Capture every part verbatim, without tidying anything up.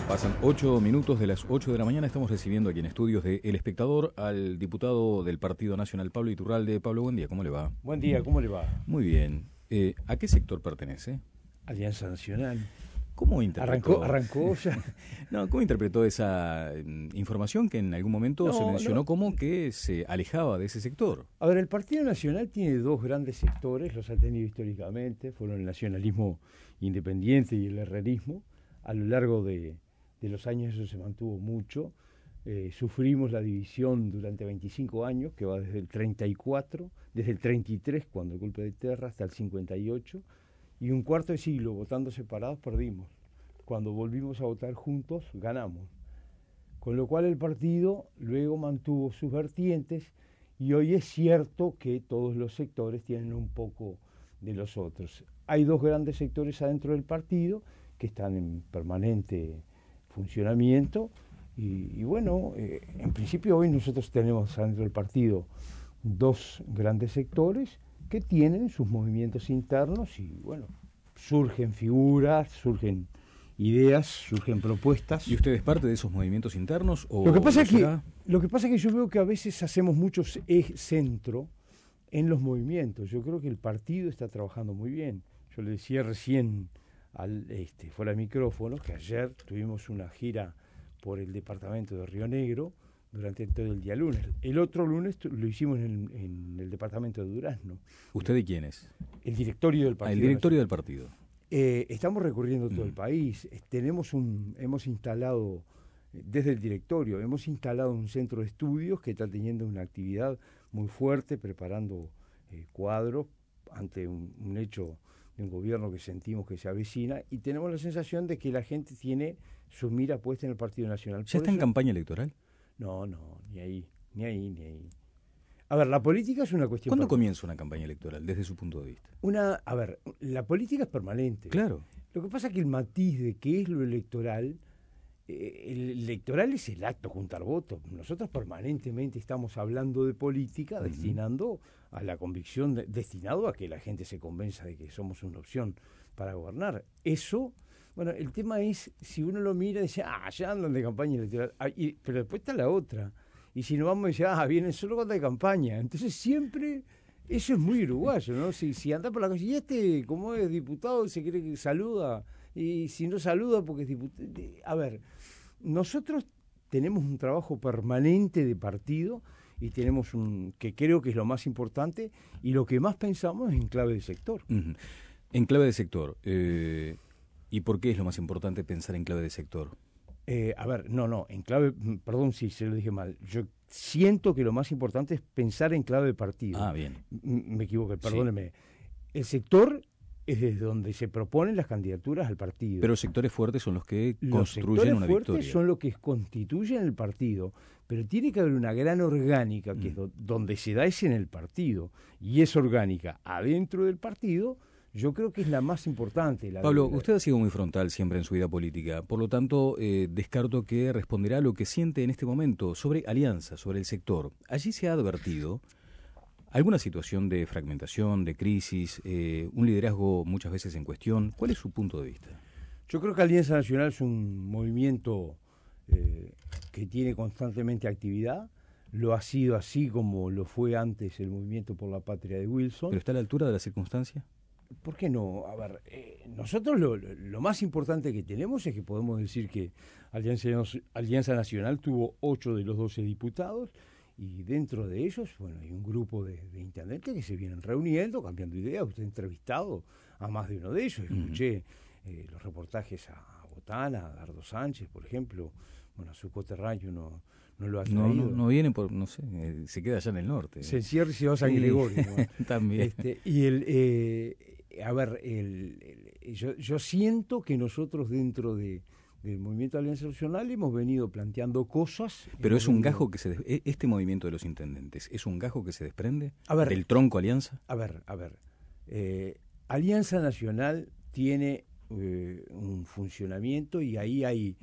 Pasan ocho minutos de las ocho de la mañana. Estamos recibiendo aquí en estudios de El Espectador al diputado del Partido Nacional, Pablo Iturralde. Pablo, buen día, ¿cómo le va? Buen día, ¿cómo le va? Muy bien. Eh, ¿A qué sector pertenece? Alianza Nacional. ¿Cómo interpretó? Arrancó, arrancó ya. No, ¿cómo interpretó esa mm, información que en algún momento No, se mencionó no. como que se alejaba de ese sector? A ver, el Partido Nacional tiene dos grandes sectores, los ha tenido históricamente, fueron el nacionalismo independiente y el herrerismo. A lo largo de, de los años eso se mantuvo mucho. Eh, sufrimos la división durante veinticinco años, que va desde el treinta y cuatro, desde el treinta y tres, cuando el golpe de Terra, hasta el cincuenta y ocho, y un cuarto de siglo votando separados perdimos. Cuando volvimos a votar juntos, ganamos. Con lo cual el partido luego mantuvo sus vertientes y hoy es cierto que todos los sectores tienen un poco de los otros. Hay dos grandes sectores adentro del partido que están en permanente funcionamiento y, y bueno, eh, en principio hoy nosotros tenemos adentro del partido dos grandes sectores que tienen sus movimientos internos y bueno, surgen figuras, surgen ideas, surgen propuestas. ¿Y usted es parte de esos movimientos internos? O lo que pasa es que será? lo que pasa es que yo veo que a veces hacemos mucho eje centro en los movimientos. Yo creo que el partido está trabajando muy bien. Yo le decía recién al este fuera de micrófono que ayer tuvimos una gira por el departamento de Río Negro durante todo el día lunes. El otro lunes lo hicimos en, en el departamento de Durazno. ¿Usted de quién es? El directorio del partido. Ah, el directorio Nacional. del partido. Eh, estamos recorriendo todo Mm. el país. Eh, Tenemos un, hemos instalado, eh, desde el directorio, hemos instalado un centro de estudios que está teniendo una actividad muy fuerte, preparando eh, cuadros ante un, un hecho de un gobierno que sentimos que se avecina y tenemos la sensación de que la gente tiene su mira puesta en el Partido Nacional. ¿Ya Por está en eso- campaña electoral? No, no, ni ahí, ni ahí, ni ahí. A ver, la política es una cuestión... ¿Cuándo per- comienza una campaña electoral, desde su punto de vista? Una, a ver, la política es permanente. Claro. Lo que pasa es que el matiz de qué es lo electoral, eh, el electoral es el acto, juntar votos. Nosotros permanentemente estamos hablando de política, Ujú. destinando a la convicción, de- destinado a que la gente se convenza de que somos una opción para gobernar. Eso, bueno, el tema es, si uno lo mira y dice, ah, ya andan de campaña electoral, ah, y- pero después está la otra. Y si no vamos a decir, ah, vienen solo cuando hay campaña. Entonces siempre... Eso es muy uruguayo, ¿no? Si, si anda por la calle y este, como es diputado, se cree que saluda, y si no saluda porque es diputado... A ver, nosotros tenemos un trabajo permanente de partido y tenemos un, que creo que es lo más importante, y lo que más pensamos es en clave de sector. Ujú. En clave de sector. Eh, ¿Y por qué es lo más importante pensar en clave de sector? Eh, a ver, no, no, en clave, perdón si se lo dije mal, yo siento que lo más importante es pensar en clave de partido. Ah, bien. M- Me equivoqué, perdóneme. El sector es desde donde se proponen las candidaturas al partido. Pero sectores fuertes son los que Los construyen sectores una fuertes victoria. son los que constituyen el partido, pero tiene que haber una gran orgánica, que es Mm. do- donde se da es en el partido, y esa orgánica adentro del partido, yo creo que es la más importante. La, Pablo, la- usted ha sido muy frontal siempre en su vida política, por lo tanto, eh, descarto que responderá a lo que siente en este momento sobre Alianza, sobre el sector. Allí se ha advertido alguna situación de fragmentación, de crisis, eh, un liderazgo muchas veces en cuestión. ¿Cuál es su punto de vista? Yo creo que Alianza Nacional es un movimiento eh, que tiene constantemente actividad, lo ha sido así como lo fue antes el Movimiento por la Patria de Wilson. ¿Pero está a la altura de la circunstancia? ¿Por qué no? A ver, eh, nosotros lo, lo- lo más importante que tenemos es que podemos decir que Alianza, Alianza Nacional tuvo ocho de los doce diputados y dentro de ellos, bueno, hay un grupo de, de intendentes que se vienen reuniendo, cambiando ideas. Usted ha entrevistado a más de uno de ellos. Escuché eh, los reportajes a Botana, a Dardo Sánchez, por ejemplo. Bueno, a su coterráneo no, no lo ha No, traído. no, no viene por, no sé, eh, se queda allá en el norte. Se encierra y se va a San Sí, Gregorio. ¿no? también. Este, y el, eh, a ver, el, el- yo, yo siento que nosotros dentro de, del Movimiento de Alianza Nacional hemos venido planteando cosas. Pero hemos es un venido- gajo que se... des- e- Este movimiento de los intendentes, ¿es un gajo que se desprende A ver. del tronco Alianza? A ver, a ver. eh, Alianza Nacional tiene eh, un funcionamiento y ahí hay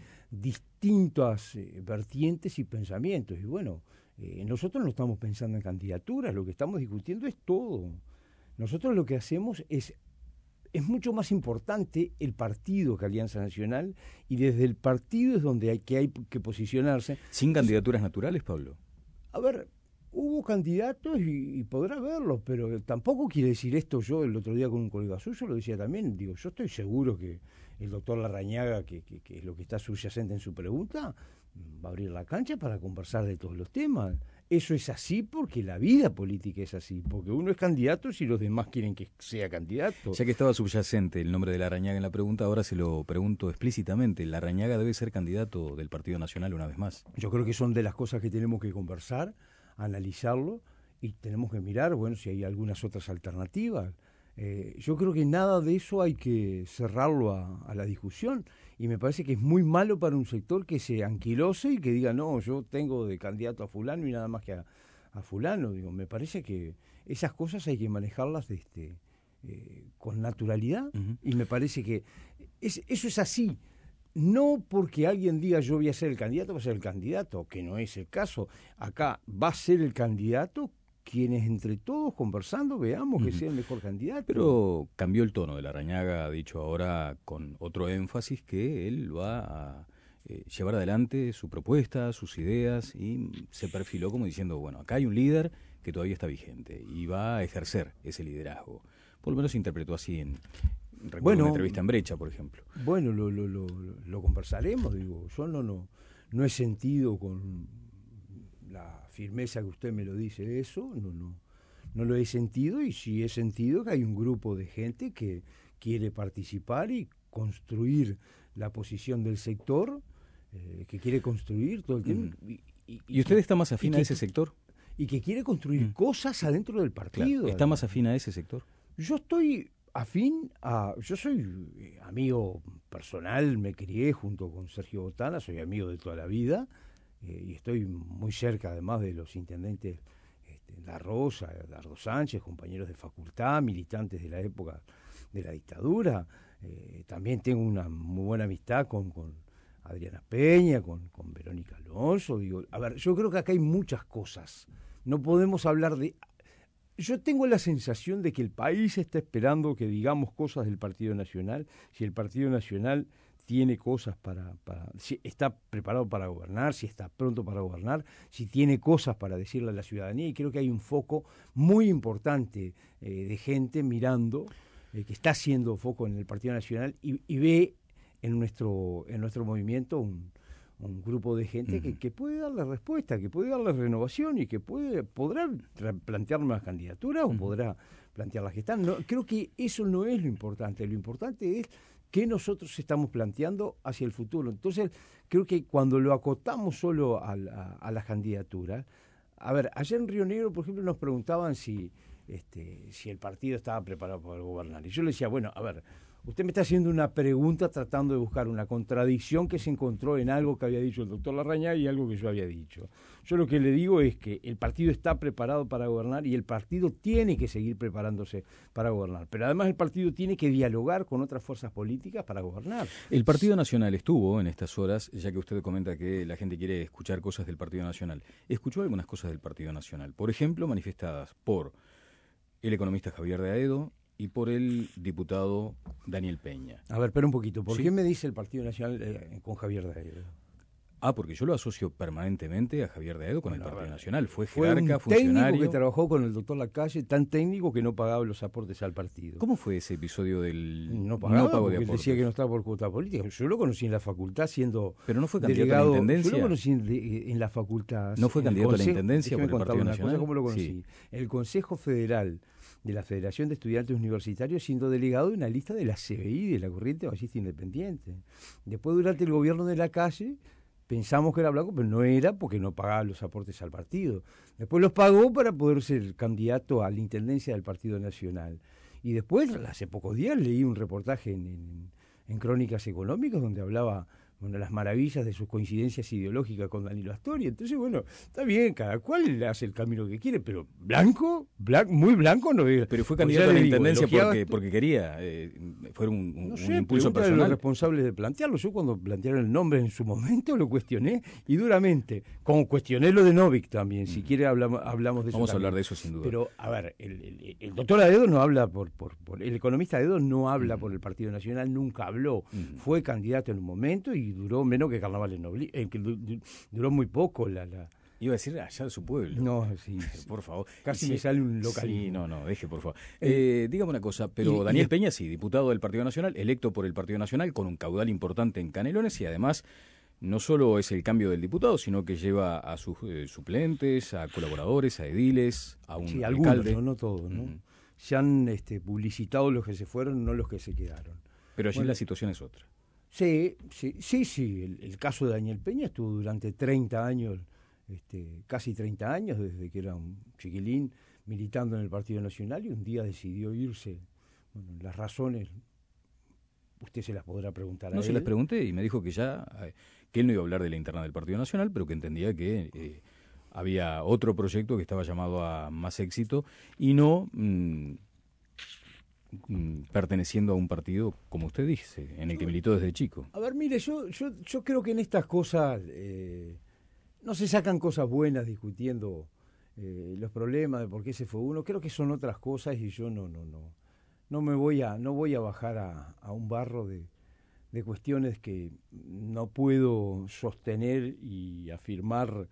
distintas eh, vertientes y pensamientos. Y bueno, eh, nosotros no estamos pensando en candidaturas, lo que estamos discutiendo es todo. Nosotros lo que hacemos es es mucho más importante el partido que Alianza Nacional, y desde el partido es donde hay que, hay que posicionarse. ¿Sin candidaturas naturales, Pablo? A ver, hubo candidatos y, y podrá verlos, pero tampoco quiere decir esto. Yo el otro día con un colega suyo lo decía también, digo, yo estoy seguro que el doctor Larrañaga, que, que, que es lo que está subyacente en su pregunta, va a abrir la cancha para conversar de todos los temas. Eso es así porque la vida política es así, porque uno es candidato si los demás quieren que sea candidato. Ya que estaba subyacente el nombre de Larrañaga en la pregunta, ahora se lo pregunto explícitamente. ¿Larrañaga debe ser candidato del Partido Nacional una vez más? Yo creo que son de las cosas que tenemos que conversar, analizarlo, y tenemos que mirar, bueno, si hay algunas otras alternativas. Eh, yo creo que nada de eso hay que cerrarlo a, a la discusión, y me parece que es muy malo para un sector que se anquilose y que diga, no, yo tengo de candidato a fulano y nada más que a, a fulano. Digo, me parece que esas cosas hay que manejarlas de este, eh, con naturalidad, uh-huh. Y me parece que es, eso es así. No porque alguien diga yo voy a ser el candidato, va a ser el candidato, que no es el caso. Acá va a ser el candidato quienes entre todos conversando veamos que uh-huh. sea el mejor candidato. Pero cambió el tono de Larrañaga, ha dicho ahora con otro énfasis que él va a eh, llevar adelante su propuesta, sus ideas, y se perfiló como diciendo, bueno, acá hay un líder que todavía está vigente y va a ejercer ese liderazgo. Por lo menos se interpretó así en, recuerdo bueno, una entrevista en Brecha, por ejemplo. Bueno, lo, lo, lo, lo conversaremos, digo, yo no, no, no he sentido con la firmeza que usted me lo dice eso, no, no, no lo he sentido, y sí he sentido que hay un grupo de gente que quiere participar y construir la posición del sector, eh, que quiere construir todo el tiempo. Mm. ¿Y, y, ¿Y usted está más afín a ese sector? Y que quiere construir mm. cosas adentro del partido. Claro. ¿Está más afín a ese sector? Yo estoy afín a... Yo soy amigo personal, me crié junto con Sergio Botana, soy amigo de toda la vida, eh, y estoy muy cerca además de los intendentes este, La Rosa, Dardo Sánchez, compañeros de facultad, militantes de la época de la dictadura. Eh, también tengo una muy buena amistad con, con Adriana Peña, con, con Verónica Alonso. Digo, a ver, yo creo que acá hay muchas cosas. No podemos hablar de... Yo tengo la sensación de que el país está esperando que digamos cosas del Partido Nacional. Si el Partido Nacional tiene cosas para, para... si está preparado para gobernar, si está pronto para gobernar, si tiene cosas para decirle a la ciudadanía. Y creo que hay un foco muy importante eh, de gente mirando, eh, que está haciendo foco en el Partido Nacional y, y ve en nuestro, en nuestro movimiento un... un grupo de gente uh-huh. que, que puede darle respuesta, que puede darle renovación y que puede podrá plantear más candidaturas uh-huh. o podrá plantear las que están. No, creo que eso no es lo importante. Lo importante es qué nosotros estamos planteando hacia el futuro. Entonces, creo que cuando lo acotamos solo a, a, a las candidaturas... A ver, ayer en Río Negro, por ejemplo, nos preguntaban si, este, si el partido estaba preparado para gobernar. Y yo le decía, bueno, a ver... Usted me está haciendo una pregunta tratando de buscar una contradicción que se encontró en algo que había dicho el doctor Larrañaga y algo que yo había dicho. Yo lo que le digo es que el partido está preparado para gobernar y el partido tiene que seguir preparándose para gobernar. Pero además el partido tiene que dialogar con otras fuerzas políticas para gobernar. El Partido Nacional estuvo en estas horas, ya que usted comenta que la gente quiere escuchar cosas del Partido Nacional. Escuchó algunas cosas del Partido Nacional, por ejemplo, manifestadas por el economista Javier de Aedo y por el diputado Daniel Peña. A ver, espera un poquito. ¿Por ¿Sí? qué me dice el Partido Nacional eh, con Javier de Aedo? Ah, porque yo lo asocio permanentemente a Javier de Aedo con bueno, el Partido Nacional. Fue Fue jerarca, un funcionario. técnico que trabajó con el doctor Lacalle, tan técnico que no pagaba los aportes al partido. ¿Cómo fue ese episodio del no, pagaba, no pago de porque aportes? Decía que no estaba por cuota política. Yo lo conocí en la facultad siendo Pero no fue candidato delegado, a la intendencia. Yo lo conocí en, en la facultad. No fue candidato consejo, a la intendencia por el Partido Nacional. Cosa, ¿cómo lo conocí? Sí. El Consejo Federal de la Federación de Estudiantes Universitarios, siendo delegado de una lista de la C B I, de la Corriente Ballista Independiente. Después, durante el gobierno de Lacalle, pensamos que era blanco, pero no era porque no pagaba los aportes al partido. Después los pagó para poder ser candidato a la intendencia del Partido Nacional. Y después, hace pocos días, leí un reportaje en, en, en Crónicas Económicas donde hablaba bueno, las maravillas de sus coincidencias ideológicas con Danilo Astori. Entonces, bueno, está bien, cada cual hace el camino que quiere, pero blanco, blanco muy blanco no es. Pero fue candidato a la intendencia porque, porque quería, eh, fue un, un, no sé, un impulso personal. A los responsables de plantearlo. Yo cuando plantearon el nombre en su momento lo cuestioné y duramente, como cuestioné lo de Novik también, mm. si quiere hablamos, hablamos de eso. Vamos también. a hablar de eso sin duda. Pero, a ver, el, el, el doctor Aedo no habla por, por, por, el economista Aedo no habla mm. por el Partido Nacional, nunca habló. Mm. Fue candidato en un momento y duró menos que Carnaval en Nobli, eh, que duró muy poco la, la... Iba a decir allá de su pueblo. No, sí. Por favor. Casi sí, me sale un local. Sí, no, no, deje, por favor. Eh, dígame una cosa, pero y, Daniel y... Peña, sí, diputado del Partido Nacional, electo por el Partido Nacional, con un caudal importante en Canelones y además no solo es el cambio del diputado, sino que lleva a sus eh, suplentes, a colaboradores, a ediles, a un sí, alcalde. Algunos, no, no todos, ¿no? Mm. Se han este, publicitado los que se fueron, no los que se quedaron. Pero allí bueno, la situación es otra. Sí, sí, sí, sí. El, el caso de Daniel Peña estuvo durante treinta años, este, casi treinta años, desde que era un chiquilín, militando en el Partido Nacional y un día decidió irse. Bueno, las razones, usted se las podrá preguntar a No, él. se las pregunté y me dijo que ya, que él no iba a hablar de la interna del Partido Nacional, pero que entendía que eh, había otro proyecto que estaba llamado a más éxito y no... Mmm, perteneciendo a un partido, como usted dice, en el que militó desde chico. A ver, mire, yo yo, yo creo que en estas cosas eh, no se sacan cosas buenas discutiendo eh, los problemas de por qué se fue uno. Creo que son otras cosas y yo no no no no me voy a no voy a bajar a, a un barro de, de cuestiones que no puedo sostener y afirmar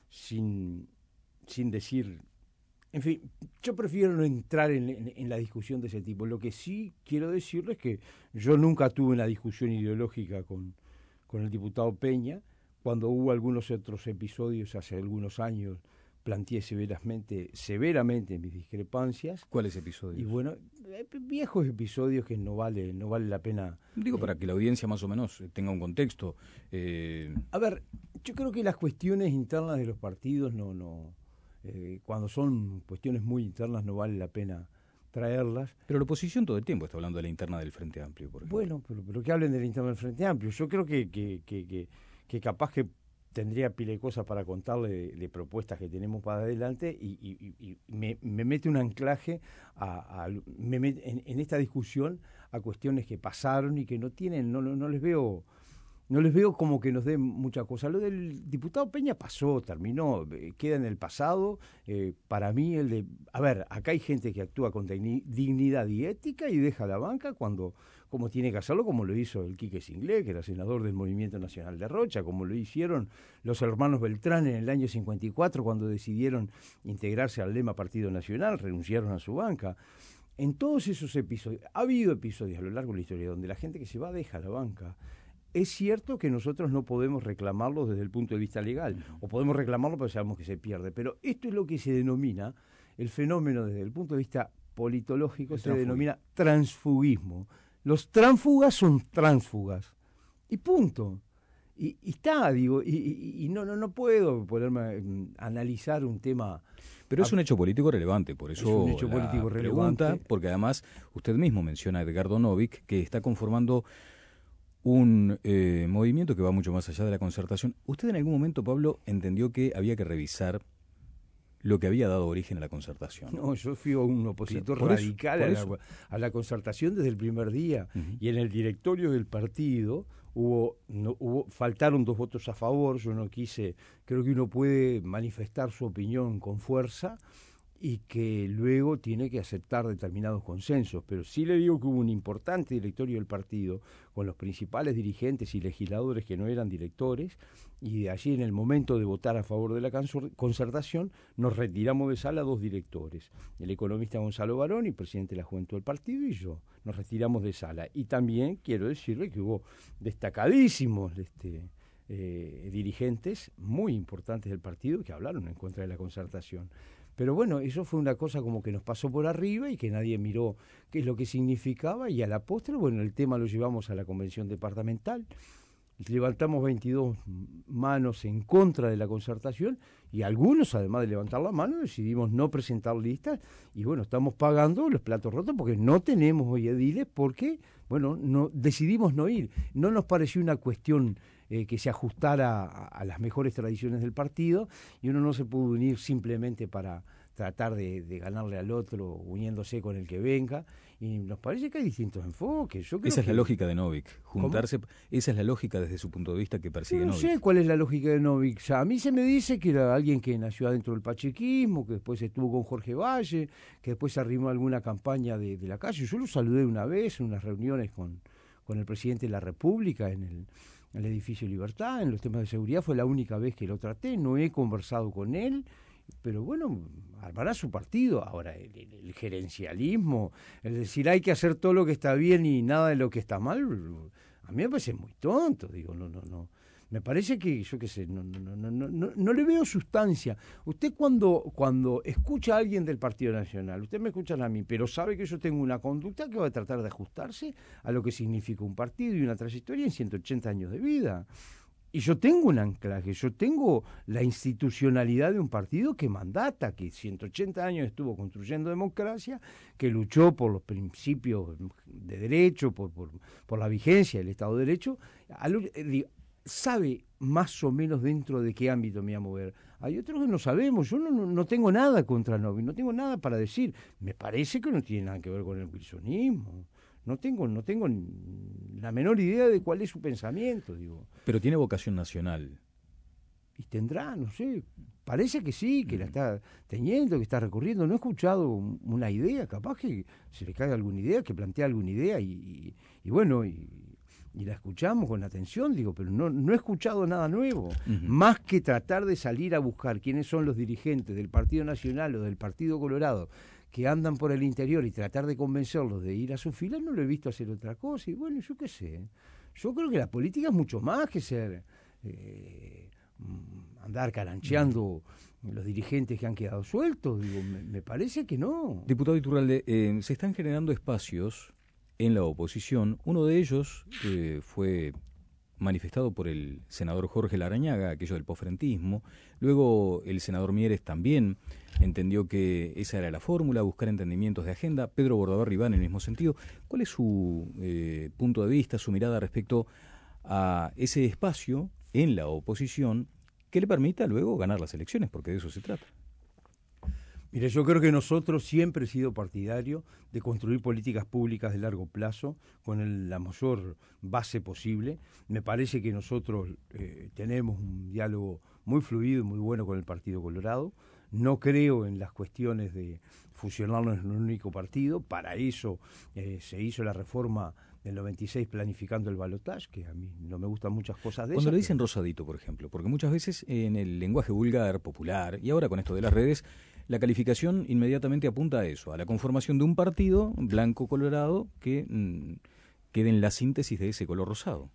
sin sin decir. En fin, yo prefiero no entrar en, en, en la discusión de ese tipo. Lo que sí quiero decirles es que yo nunca tuve una discusión ideológica con, con el diputado Peña. Cuando hubo algunos otros episodios hace algunos años, planteé severamente, severamente mis discrepancias. ¿Cuáles episodios? Y bueno, viejos episodios que no vale, no vale la pena. Digo, eh, para que la audiencia más o menos tenga un contexto. Eh... A ver, yo creo que las cuestiones internas de los partidos no... no Eh, cuando son cuestiones muy internas no vale la pena traerlas. Pero la oposición todo el tiempo está hablando de la interna del Frente Amplio, por ejemplo. Bueno, pero, pero que hablen de la interna del Frente Amplio. Yo creo que, que, que, que, que capaz que tendría pila de cosas para contarle de, de propuestas que tenemos para adelante y, y, y me, me mete un anclaje a, a me met, en, en esta discusión a cuestiones que pasaron y que no tienen, no, no, no les veo... No les veo como que nos den mucha cosa. Lo del diputado Peña pasó, terminó, eh, queda en el pasado. Eh, para mí, el de... A ver, acá hay gente que actúa con dignidad y ética y deja la banca cuando como tiene que hacerlo, como lo hizo el Quique Singlé, que era senador del Movimiento Nacional de Rocha, como lo hicieron los hermanos Beltrán en el año cincuenta y cuatro cuando decidieron integrarse al lema Partido Nacional, renunciaron a su banca. En todos esos episodios, ha habido episodios a lo largo de la historia donde la gente que se va deja la banca. Es cierto que nosotros no podemos reclamarlo desde el punto de vista legal, o podemos reclamarlo pero sabemos que se pierde, pero esto es lo que se denomina el fenómeno desde el punto de vista politológico, se denomina transfugismo. Los tránsfugas son tránsfugas, y punto. Y, y está, digo, y, y, y no, no, no puedo ponerme a um, analizar un tema... Pero es un hecho político relevante, por eso es un hecho la político pregunta, relevante. Porque además usted mismo menciona a Edgardo Novik, que está conformando un eh, movimiento que va mucho más allá de la concertación. ¿Usted en algún momento, Pablo, entendió que había que revisar lo que había dado origen a la concertación? No, yo fui un opositor por radical eso, a, la, a la concertación desde el primer día. Uh-huh. Y en el directorio del partido hubo, no, hubo faltaron dos votos a favor. Yo no quise, creo que uno puede manifestar su opinión con fuerza y que luego tiene que aceptar determinados consensos. Pero sí le digo que hubo un importante directorio del partido con los principales dirigentes y legisladores que no eran directores, y de allí en el momento de votar a favor de la concertación nos retiramos de sala dos directores, el economista Gonzalo Barón y presidente de la Juventud del partido, y yo nos retiramos de sala. Y también quiero decirle que hubo destacadísimos este, eh, dirigentes muy importantes del partido que hablaron en contra de la concertación. Pero bueno, eso fue una cosa como que nos pasó por arriba y que nadie miró qué es lo que significaba, y a la postre, bueno, el tema lo llevamos a la convención departamental. levantamos veintidós manos en contra de la concertación y algunos, además de levantar la mano, decidimos no presentar listas y bueno, estamos pagando los platos rotos porque no tenemos hoy ediles porque, bueno, no decidimos no ir. No nos pareció una cuestión eh, que se ajustara a, a las mejores tradiciones del partido y uno no se pudo unir simplemente para tratar de, de ganarle al otro uniéndose con el que venga, y nos parece que hay distintos enfoques. Yo creo esa es que... la lógica de Novik, juntarse. ¿Cómo? Esa es la lógica desde su punto de vista que persigue Yo no Novik. sé cuál es la lógica de Novik. O sea, a mí se me dice que era alguien que nació adentro del pachequismo, que después estuvo con Jorge Valle, que después se arrimó a alguna campaña de, de la calle. Yo lo saludé una vez en unas reuniones con, con el presidente de la República en el, en el edificio Libertad, en los temas de seguridad. Fue la única vez que lo traté, no he conversado con él. Pero bueno, armará su partido. Ahora, el, el, el gerencialismo, es decir, hay que hacer todo lo que está bien y nada de lo que está mal, a mí me parece muy tonto, digo, no, no, no. Me parece que, yo qué sé, no, no, no, no, no, no le veo sustancia. Usted cuando, cuando escucha a alguien del Partido Nacional, usted me escucha a mí, pero sabe que yo tengo una conducta que va a tratar de ajustarse a lo que significa un partido y una trayectoria en ciento ochenta años de vida. Y yo tengo un anclaje, yo tengo la institucionalidad de un partido que mandata, que ciento ochenta años estuvo construyendo democracia, que luchó por los principios de derecho, por, por, por la vigencia del Estado de Derecho, sabe más o menos dentro de qué ámbito me voy a mover. Hay otros que no sabemos, yo no, no, no tengo nada contra Novik, no tengo nada para decir. Me parece que no tiene nada que ver con el wilsonismo. No tengo, no tengo la menor idea de cuál es su pensamiento, digo. Pero tiene vocación nacional. Y tendrá, no sé, parece que sí, que mm. la está teniendo, que está recorriendo. No he escuchado una idea, capaz que se le cae alguna idea, que plantea alguna idea y, y, y bueno, y, y la escuchamos con atención, digo, pero no, no he escuchado nada nuevo. Uh-huh. Más que tratar de salir a buscar quiénes son los dirigentes del Partido Nacional o del Partido Colorado que andan por el interior y tratar de convencerlos de ir a su fila, no lo he visto hacer otra cosa. Y bueno, yo qué sé. Yo creo que la política es mucho más que ser eh, andar carancheando mm. los dirigentes que han quedado sueltos. Digo, me, me parece que no. Diputado Iturralde, eh, se están generando espacios en la oposición. Uno de ellos eh, fue manifestado por el senador Jorge Larrañaga, aquello del posfrentismo. Luego el senador Mieres también entendió que esa era la fórmula, buscar entendimientos de agenda. Pedro Bordaberry va en el mismo sentido. ¿Cuál es su eh, punto de vista, su mirada respecto a ese espacio en la oposición que le permita luego ganar las elecciones? Porque de eso se trata. Mire, yo creo que nosotros siempre he sido partidario de construir políticas públicas de largo plazo con el, la mayor base posible. Me parece que nosotros eh, tenemos un diálogo muy fluido y muy bueno con el Partido Colorado. No creo en las cuestiones de fusionarnos en un único partido. Para eso eh, se hizo la reforma del noventa y seis planificando el balotaje, que a mí no me gustan muchas cosas de eso. Cuando le dicen pero... rosadito, por ejemplo, porque muchas veces en el lenguaje vulgar, popular, y ahora con esto de las redes, la calificación inmediatamente apunta a eso, a la conformación de un partido blanco-colorado que mmm, quede en la síntesis de ese color rosado.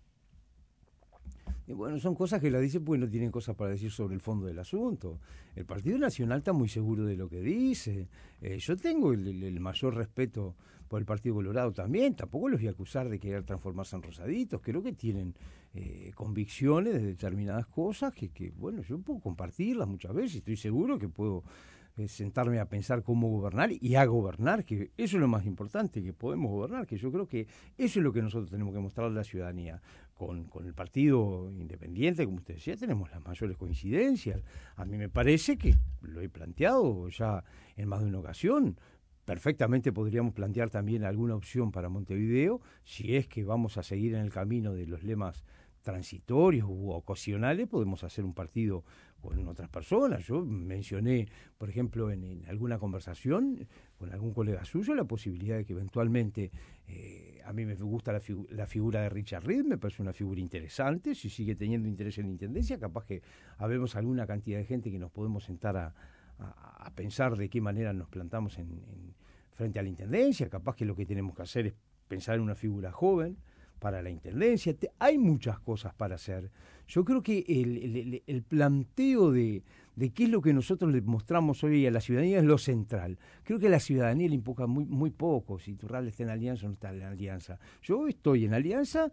Y bueno, son cosas que la dicen porque no tienen cosas para decir sobre el fondo del asunto. El Partido Nacional está muy seguro de lo que dice. Eh, yo tengo el, el, el mayor respeto por el Partido Colorado también. Tampoco los voy a acusar de querer transformarse en rosaditos. Creo que tienen eh, convicciones de determinadas cosas que, que, bueno, yo puedo compartirlas muchas veces. Estoy seguro que puedo eh, sentarme a pensar cómo gobernar y a gobernar, que eso es lo más importante, que podemos gobernar, que yo creo que eso es lo que nosotros tenemos que mostrarle a la ciudadanía. Con, con el partido independiente, como usted decía, tenemos las mayores coincidencias. A mí me parece que lo he planteado ya en más de una ocasión. Perfectamente podríamos plantear también alguna opción para Montevideo, si es que vamos a seguir en el camino de los lemas transitorios u ocasionales, podemos hacer un partido con otras personas. Yo mencioné, por ejemplo, en, en alguna conversación con algún colega suyo, la posibilidad de que eventualmente, eh, a mí me gusta la, figu- la figura de Richard Reed, me parece una figura interesante, si sigue teniendo interés en la Intendencia, capaz que habemos alguna cantidad de gente que nos podemos sentar a, a, a pensar de qué manera nos plantamos en, en, frente a la Intendencia, capaz que lo que tenemos que hacer es pensar en una figura joven para la Intendencia. Te, hay muchas cosas para hacer. Yo creo que el, el, el planteo de, de qué es lo que nosotros le mostramos hoy a la ciudadanía es lo central. Creo que a la ciudadanía le importa muy, muy poco si Iturralde está en alianza o no está en alianza. Yo estoy en alianza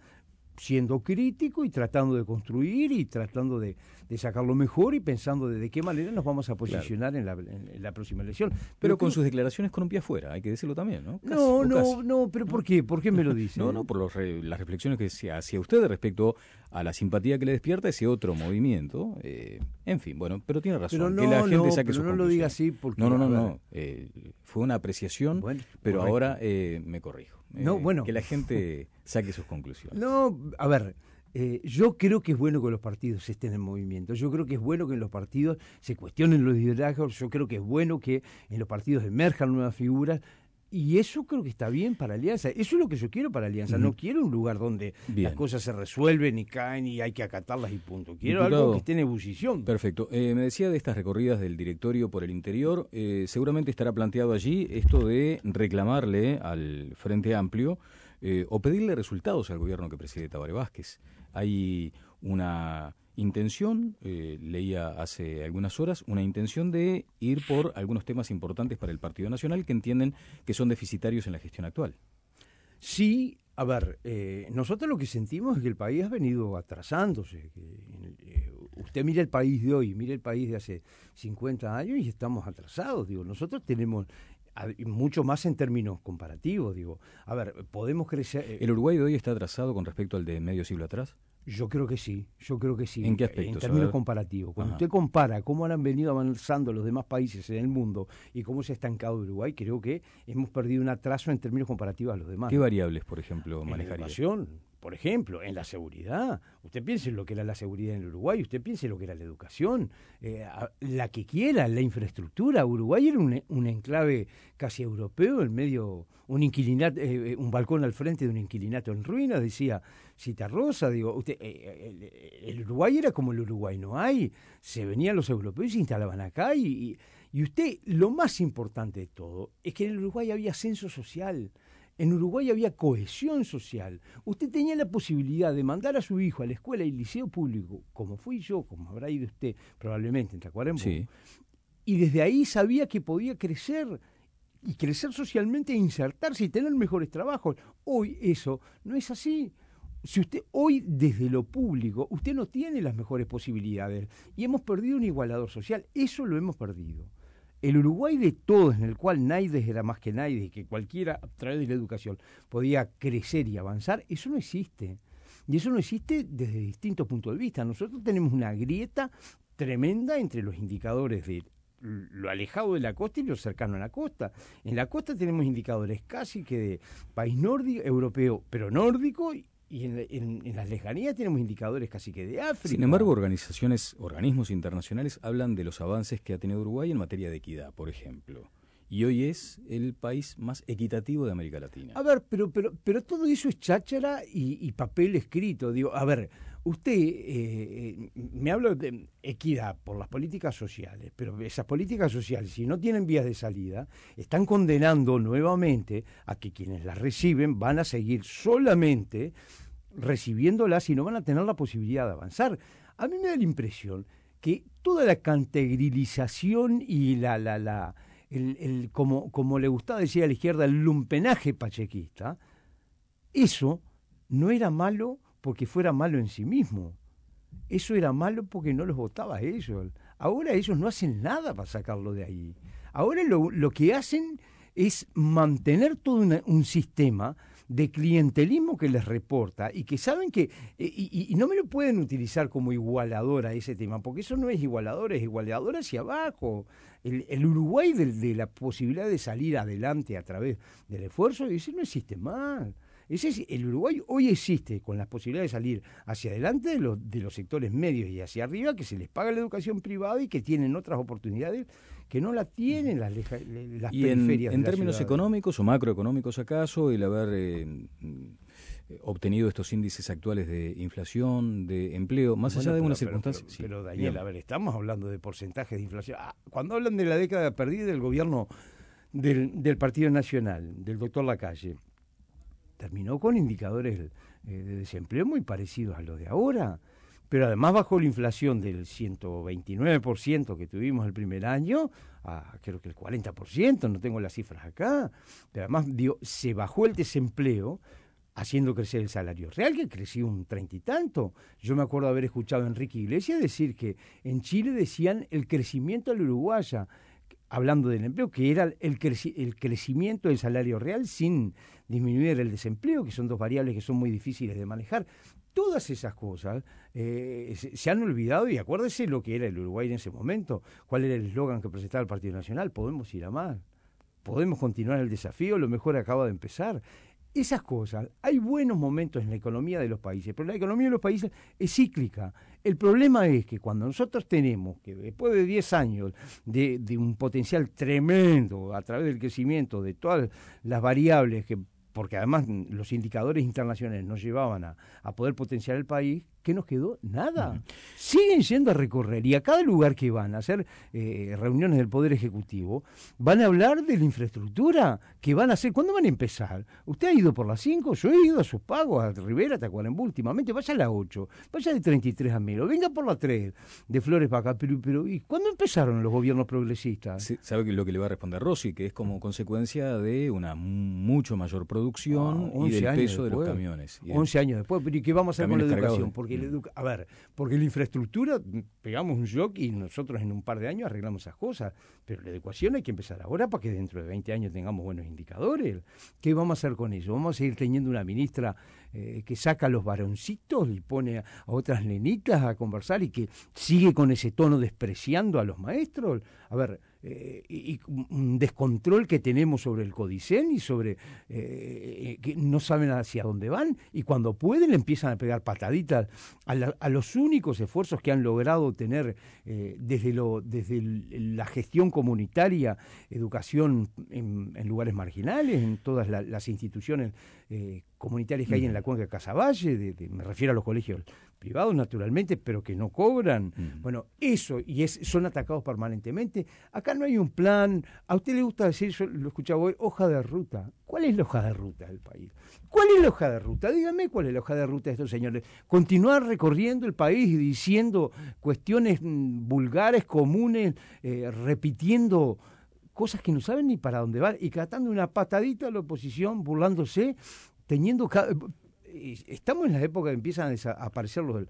siendo crítico y tratando de construir y tratando de, de sacar lo mejor y pensando de, de qué manera nos vamos a posicionar claro. en, la, en, en la próxima elección. Pero, pero con creo... sus declaraciones con un pie afuera, hay que decirlo también, ¿no? Casi, no, no, casi. no, pero ¿por qué? ¿Por qué me lo dice? No, no, por los re, las reflexiones que se hacía usted respecto a la simpatía que le despierta ese otro movimiento. Eh, en fin, bueno, pero tiene razón. Pero no, que la gente no, saque pero sus no lo diga así porque... No, no, no, no. Eh, fue una apreciación, bueno, pero correcto. ahora eh, me corrijo. Eh, no, bueno. Que la gente saque sus conclusiones. No, a ver... Eh, yo creo que es bueno que los partidos estén en movimiento, yo creo que es bueno que en los partidos se cuestionen los liderazgos, yo creo que es bueno que en los partidos emerjan nuevas figuras, y eso creo que está bien para Alianza, eso es lo que yo quiero para Alianza, uh-huh. No quiero un lugar donde bien. Las cosas se resuelven y caen y hay que acatarlas y punto, quiero Diputado, algo que esté en ebullición. Perfecto, eh, me decía de estas recorridas del directorio por el interior, eh, seguramente estará planteado allí esto de reclamarle al Frente Amplio eh, o pedirle resultados al gobierno que preside Tabaré Vázquez. Hay una intención, eh, leía hace algunas horas, una intención de ir por algunos temas importantes para el Partido Nacional que entienden que son deficitarios en la gestión actual. Sí, a ver, eh, nosotros lo que sentimos es que el país ha venido atrasándose. Que, eh, usted mira el país de hoy, mira el país de hace cincuenta años y estamos atrasados. Digo, nosotros tenemos... mucho más en términos comparativos, digo. A ver, podemos crecer... Eh, ¿El Uruguay de hoy está atrasado con respecto al de medio siglo atrás? Yo creo que sí, yo creo que sí. ¿En qué aspectos? En términos comparativos. Cuando Ajá. usted compara cómo han venido avanzando los demás países en el mundo y cómo se ha estancado Uruguay, creo que hemos perdido un atraso en términos comparativos a los demás. ¿Qué variables, por ejemplo, manejaría? En la educación, por ejemplo, en la seguridad. Usted piense en lo que era la seguridad en el Uruguay, usted piense en lo que era la educación, eh, la que quiera, la infraestructura. Uruguay era un, un enclave casi europeo, en medio, un inquilinato, eh, un balcón al frente de un inquilinato en ruinas, decía Citarrosa, digo, usted, eh, el, el Uruguay era como el Uruguay no hay, se venían los europeos y se instalaban acá y, y, y usted, lo más importante de todo, es que en el Uruguay había ascenso social. En Uruguay había cohesión social. Usted tenía la posibilidad de mandar a su hijo a la escuela y liceo público, como fui yo, como habrá ido usted probablemente en Tacuarembó, sí. Y desde ahí sabía que podía crecer, y crecer socialmente e insertarse y tener mejores trabajos. Hoy eso no es así. Si usted hoy desde lo público, usted no tiene las mejores posibilidades y hemos perdido un igualador social. Eso lo hemos perdido. El Uruguay de todos, en el cual nadie era más que nadie, y que cualquiera a través de la educación podía crecer y avanzar, eso no existe. Y eso no existe desde distintos puntos de vista. Nosotros tenemos una grieta tremenda entre los indicadores de lo alejado de la costa y lo cercano a la costa. En la costa tenemos indicadores casi que de país nórdico, europeo, pero nórdico, y en, en, en las lejanías tenemos indicadores casi que de África. Sin embargo, organizaciones, organismos internacionales hablan de los avances que ha tenido Uruguay en materia de equidad, por ejemplo. Y hoy es el país más equitativo de América Latina. A ver, pero pero pero todo eso es cháchara y, y papel escrito. Digo, a ver, usted eh, me habla de equidad por las políticas sociales, pero esas políticas sociales, si no tienen vías de salida, están condenando nuevamente a que quienes las reciben van a seguir solamente recibiéndolas y no van a tener la posibilidad de avanzar. A mí me da la impresión que toda la cantegrilización y la la la El, el, como, como le gustaba decir a la izquierda, el lumpenaje pachequista, eso no era malo porque fuera malo en sí mismo. Eso era malo porque no los votaba a ellos. Ahora ellos no hacen nada para sacarlo de ahí. Ahora lo, lo que hacen es mantener todo una, un sistema de clientelismo que les reporta y que saben que, y, y no me lo pueden utilizar como igualador a ese tema, porque eso no es igualador, es igualador hacia abajo. El, el Uruguay de, de la posibilidad de salir adelante a través del esfuerzo, ese no existe más. Ese es, el Uruguay hoy existe con las posibilidades de salir hacia adelante de los, de los sectores medios y hacia arriba, que se les paga la educación privada y que tienen otras oportunidades que no la tienen las, leja, las y periferias. En, en de términos ciudad. económicos o macroeconómicos, acaso, el haber eh, obtenido estos índices actuales de inflación, de empleo, más bueno, allá de pero, unas pero, circunstancias. Pero, sí. pero Daniel, a ver, estamos hablando de porcentajes de inflación. Ah, cuando hablan de la década perdida del gobierno del, del Partido Nacional, del doctor Lacalle, terminó con indicadores eh, de desempleo muy parecidos a los de ahora, pero además bajó la inflación del ciento veintinueve por ciento que tuvimos el primer año a creo que el cuarenta por ciento, no tengo las cifras acá, pero además dio, se bajó el desempleo haciendo crecer el salario real, que creció un treinta y tanto. Yo me acuerdo haber escuchado a Enrique Iglesias decir que en Chile decían el crecimiento a la uruguaya, hablando del empleo, que era el, creci el crecimiento del salario real sin disminuir el desempleo, que son dos variables que son muy difíciles de manejar. Todas esas cosas eh, se, se han olvidado, y acuérdese lo que era el Uruguay en ese momento, cuál era el eslogan que presentaba el Partido Nacional: podemos ir a más, podemos continuar el desafío, lo mejor acaba de empezar. Esas cosas, hay buenos momentos en la economía de los países, pero la economía de los países es cíclica. El problema es que cuando nosotros tenemos, que después de diez años de, de un potencial tremendo a través del crecimiento de todas las variables, que porque además los indicadores internacionales nos llevaban a, a poder potenciar el país, ¿qué nos quedó? Nada. Uh-huh. Siguen yendo a recorrer, y a cada lugar que van a hacer eh, reuniones del Poder Ejecutivo, van a hablar de la infraestructura que van a hacer. ¿Cuándo van a empezar? Usted ha ido por las cinco, yo he ido a sus pagos, a Rivera, a Tacuarembó últimamente, vaya a la ocho, vaya de treinta y tres a Melo, venga por la tres, de Flores para acá, pero, pero ¿y cuándo empezaron los gobiernos progresistas? Sí, ¿sabe que lo que le va a responder Rossi? Que es como consecuencia de una mucho mayor producción ah, y del peso después, de los camiones. Y once años después, pero ¿y qué vamos a hacer con la educación? Porque la educa a ver, porque la infraestructura, pegamos un shock y nosotros en un par de años arreglamos esas cosas, pero la educación hay que empezar ahora para que dentro de veinte años tengamos buenos indicadores. ¿Qué vamos a hacer con eso? ¿Vamos a seguir teniendo una ministra eh, que saca a los varoncitos y pone a, a otras nenitas a conversar y que sigue con ese tono despreciando a los maestros? A ver, eh, y, y un descontrol que tenemos sobre el Codicen y sobre eh, que no saben hacia dónde van, y cuando pueden le empiezan a pegar pataditas a, la, a los únicos esfuerzos que han logrado tener eh, desde, lo, desde el, la gestión comunitaria, educación en, en lugares marginales, en todas la, las instituciones eh, comunitarias que hay en la cuenca de Casaballe, de, de, me refiero a los colegios privados naturalmente, pero que no cobran. Mm. Bueno, eso, y es, son atacados permanentemente. Acá no hay un plan. A usted le gusta decir, yo lo escuchaba hoy, hoja de ruta. ¿Cuál es la hoja de ruta del país? ¿Cuál es la hoja de ruta? Dígame cuál es la hoja de ruta de estos señores. Continuar recorriendo el país y diciendo cuestiones mm, vulgares, comunes, eh, repitiendo cosas que no saben ni para dónde van, y tratando una patadita a la oposición, burlándose, teniendo... Cada, estamos en la época que empiezan a aparecer los,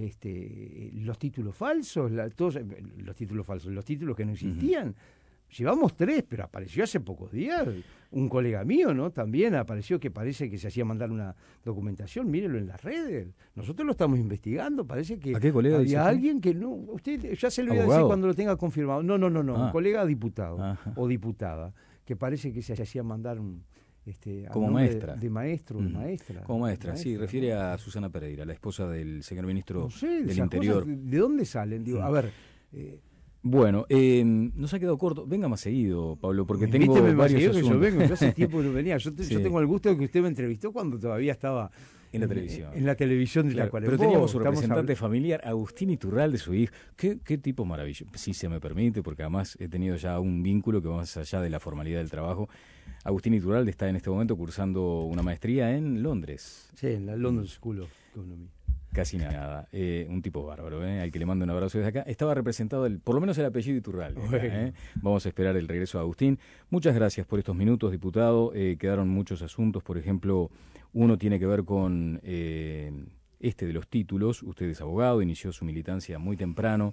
este, los títulos falsos, la, todos, los títulos falsos, los títulos que no existían. Uh-huh. Llevamos tres, pero apareció hace pocos días un colega mío, ¿no? También apareció que parece que se hacía mandar una documentación, mírenlo en las redes. Nosotros lo estamos investigando, parece que ¿a qué colega había alguien que no, usted ya se lo voy a decir cuando lo tenga confirmado. No, no, no, no, ah. un colega diputado Ajá. o diputada, que parece que se hacía mandar un Este, como maestra. De, de maestro, mm. maestra. Como maestra, maestra sí, ¿no? refiere a Susana Pereira, la esposa del señor ministro no sé, del Interior. Cosas, ¿de dónde salen? Digo, mm. a ver... Eh, bueno, eh, nos ha quedado corto. Venga más seguido, Pablo, porque tengo Invíteme varios más seguido asuntos. Que yo vengo, yo hace tiempo no venía. Yo, te, sí. yo tengo el gusto de que usted me entrevistó cuando todavía estaba... En la televisión. En la televisión de claro, Tacuarembó. Pero teníamos su representante familiar, Agustín Iturralde, su hijo. ¿Qué, qué tipo maravilloso, si se me permite, porque además he tenido ya un vínculo que va más allá de la formalidad del trabajo. Agustín Iturralde está en este momento cursando una maestría en Londres. Sí, en la London School of Economics. Casi nada. Eh, un tipo bárbaro, ¿eh? Al que le mando un abrazo desde acá. Estaba representado, el, por lo menos el apellido Iturralde. Bueno. ¿eh? Vamos a esperar el regreso de Agustín. Muchas gracias por estos minutos, diputado. Eh, quedaron muchos asuntos. Por ejemplo, uno tiene que ver con eh, este de los títulos. Usted es abogado, inició su militancia muy temprano,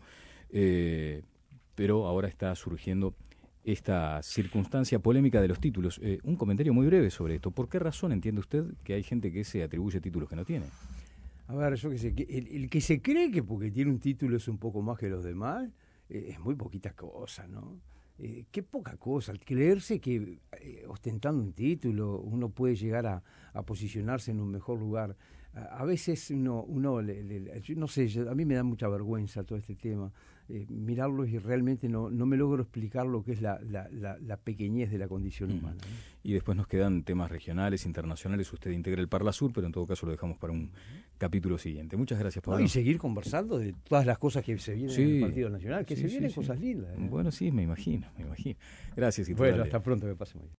eh, pero ahora está surgiendo esta circunstancia polémica de los títulos. Eh, un comentario muy breve sobre esto. ¿Por qué razón entiende usted que hay gente que se atribuye títulos que no tiene? A ver, yo qué sé, el, el que se cree que porque tiene un título es un poco más que los demás, eh, es muy poquita cosa, ¿no? Eh, qué poca cosa, creerse que eh, ostentando un título uno puede llegar a, a posicionarse en un mejor lugar. A, a veces uno, uno le, le, yo no sé, yo, a mí me da mucha vergüenza todo este tema, eh, mirarlo y realmente no, no me logro explicar lo que es la, la, la, la pequeñez de la condición mm. humana, ¿no? Y después nos quedan temas regionales, internacionales, usted integra el Parla Sur, pero en todo caso lo dejamos para un capítulo siguiente. Muchas gracias, Pablo. No, y seguir conversando de todas las cosas que se vienen sí, en el Partido Nacional, que sí, se vienen sí, cosas sí. lindas, ¿eh? Bueno, sí, me imagino, me imagino. Gracias, y bueno, hasta pronto, que pase muy bien.